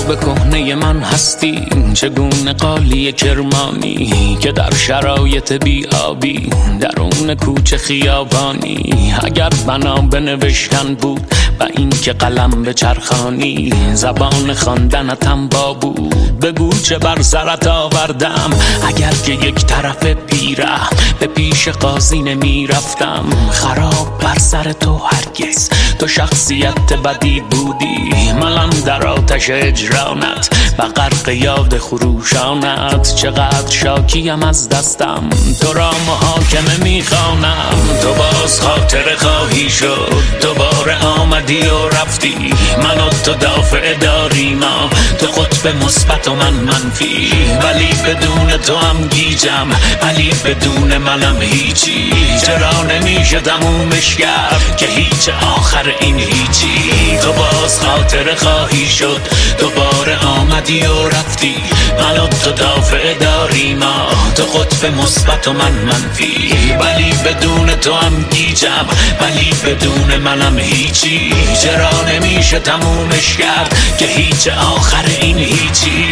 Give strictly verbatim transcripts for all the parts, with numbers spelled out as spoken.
به کهنه من هستی، چگونه قالی کرمانی که در شرایط بیابی درون کوچه خیابانی. اگر بنا به نوشتن بود و این که قلم به چرخانی، زبان خواندنتم با بود بگو چه بر سرت آوردم. اگر که یک طرف پیره به پیش قاضی نمی رفتم، خراب بر سر تو هرگز تو شخصیت بدی بودی. ملم در آتش اجرانت و غرق یاد خروشانت، چقدر شاکیم از دستم تو را محاکمه میخوانم. تو باز خاطر خواهی شد، دوباره آمدی و رفتی، من و تو دافع داری ما، تو قطب مثبت و من منفی. ولی بدون تو هم گیجم، ولی بدون منم هیچی. چرا نمیشه تمومش کرد که هیچ آخر این هیچی. تو باز خاطر خواهی شد، دوباره آمدی و رفتی، من و تو دافع داری ما، تو قطب مثبت و من منفی. ولی بدون تو هم گیجم، ولی بدون منم هیچی. چرا نمیشه تمومش کرد که هیچ آخر این هیچی.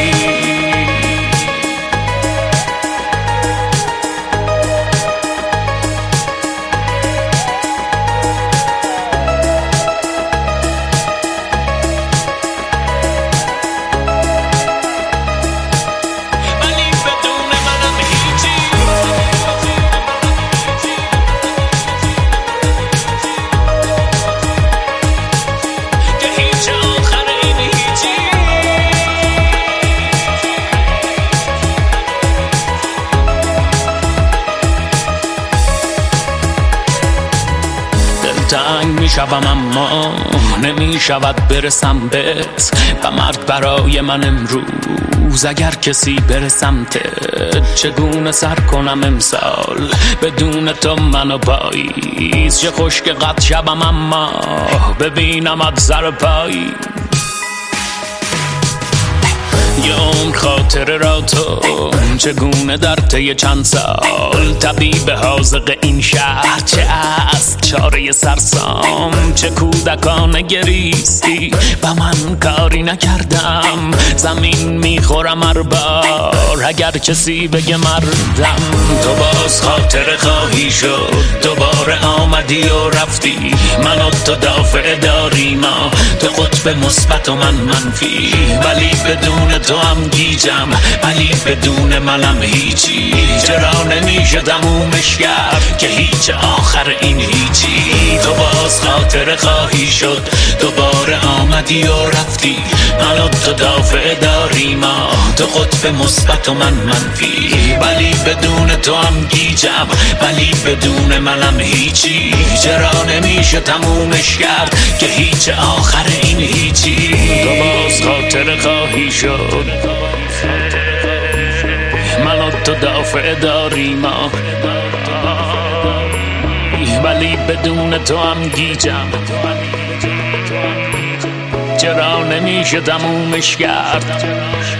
تنگ می شوم اما نمی شود برسم بهت، و مرگ برای من امروز اگر کسی برسم ت. چگونه سر کنم امسال بدون تو منو پاییز، چه خوش که قد شبم اما ببینمت سر پایی. یه عمر خاطره را تو چگونه در طی چند سال، طبیب حاذق این شهر چه است چاره سرسام، چه کودکانه گریستی و من کاری نکردم. زمین میخورم هر بار اگر کسی بگه مردم. تو باز خاطره خواهی شد، دوباره آمدی و رفتی، من و تو دافع داری ما، تو قطب مثبت و من منفی. ولی بدون تو هم گیجم، ولی بدون منم هیچی. چرا نمیشه تمومش کرد که هیچ آخر این هیچی. تو باز خاطره خواهی شد، دوباره آمدی و رفتی، من و تو دافع داری ما، تو قطب مثبت و من منفی. ولی بدون تو هم گیجم، ولی بدون منم هیچی. چرا نمیشه تمومش کرد که هیچ آخر این هیچی. تو باز خاطره خواهی شد، من و تو دافع داری ما، ولی بدون تو هم گیجم. چرا نمیشه تمومش کرد